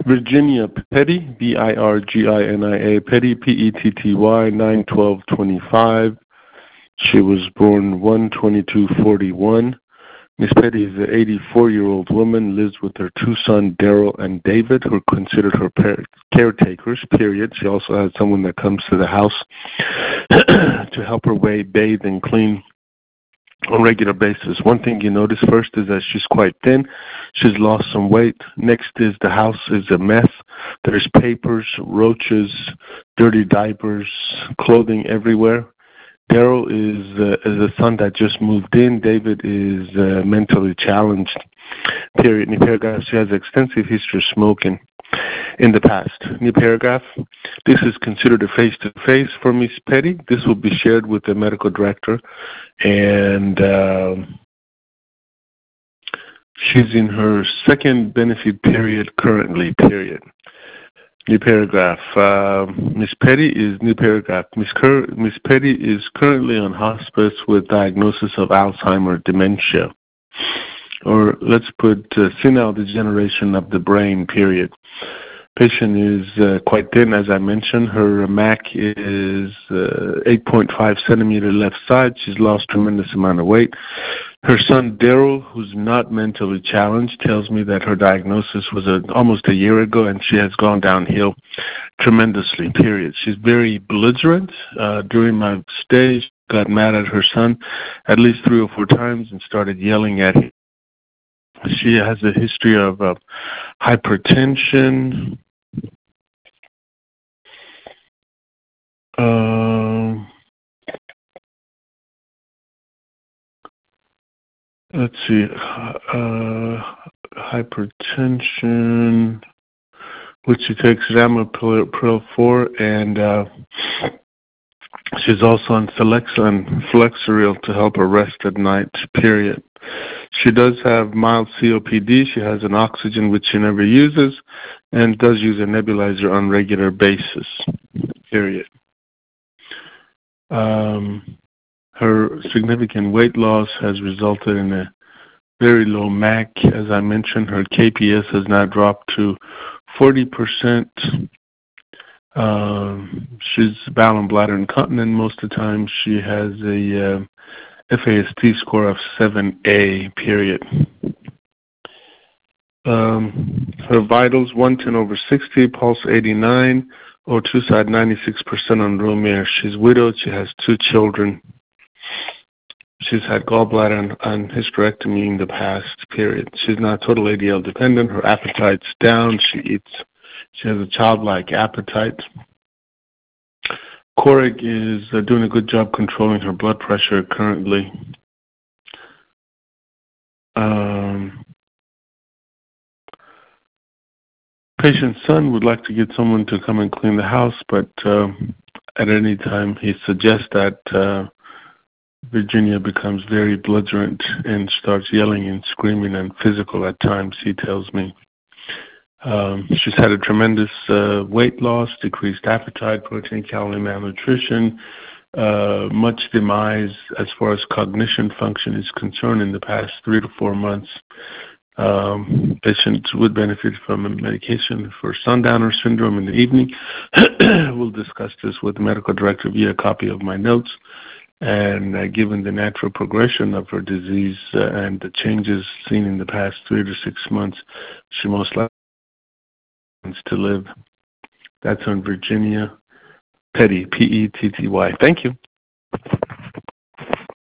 Virginia Petty, Virginia, Petty, Petty, 9/12/25. She was born 1/22/41. Miss Petty is an 84-year-old woman, lives with her two sons, Daryl and David, who are considered her caretakers, period. She also has someone that comes to the house to help her bathe and clean on a regular basis. One thing you notice first is that she's quite thin. She's lost some weight. Next is the house is a mess. There's papers, roaches, dirty diapers, clothing everywhere. Daryl is a son that just moved in. David is mentally challenged, period. New paragraph, she has an extensive history of smoking in the past. New paragraph, this is considered a face-to-face for Miss Petty. This will be shared with the medical director, and she's in her second benefit period currently, period. New paragraph. Miss Petty is new paragraph. Miss Petty is currently on hospice with diagnosis of Alzheimer's dementia, or let's put senile degeneration of the brain. Period. Patient is quite thin, as I mentioned. Her MAC is 8.5 centimeter left side. She's lost tremendous amount of weight. Her son Daryl, who's not mentally challenged, tells me that her diagnosis was almost a year ago, and she has gone downhill tremendously, period. She's very belligerent. During my stay, she got mad at her son at least 3 or 4 times and started yelling at him. She has a history of hypertension. Let's see, hypertension, which she takes ramipril for, and she's also on Celexa and Flexeril to help her rest at night, period. She does have mild COPD. She has an oxygen which she never uses, and does use a nebulizer on a regular basis, period. Her significant weight loss has resulted in a very low MAC. As I mentioned, her KPS has now dropped to 40%. She's bowel and bladder incontinent most of the time. She has a FAST score of 7A, period. Her vitals, 110/60, pulse 89, O2 side 96% on room air. She's widowed. She has 2 children. She's had gallbladder and hysterectomy in the past, period. She's not total ADL dependent. Her appetite's down. She eats. She has a childlike appetite. Coreg is doing a good job controlling her blood pressure currently. Patient's son would like to get someone to come and clean the house, but at any time he suggests that Virginia becomes very belligerent and starts yelling and screaming and physical at times, he tells me. She's had a tremendous weight loss, decreased appetite, protein, calorie malnutrition, much demise as far as cognition function is concerned in the past 3 to 4 months. Patients would benefit from a medication for sundowner syndrome in the evening. We'll discuss this with the medical director via a copy of my notes. And given the natural progression of her disease and the changes seen in the past 3 to 6 months, she most likely wants to live. That's on Virginia Petty, Petty. Thank you.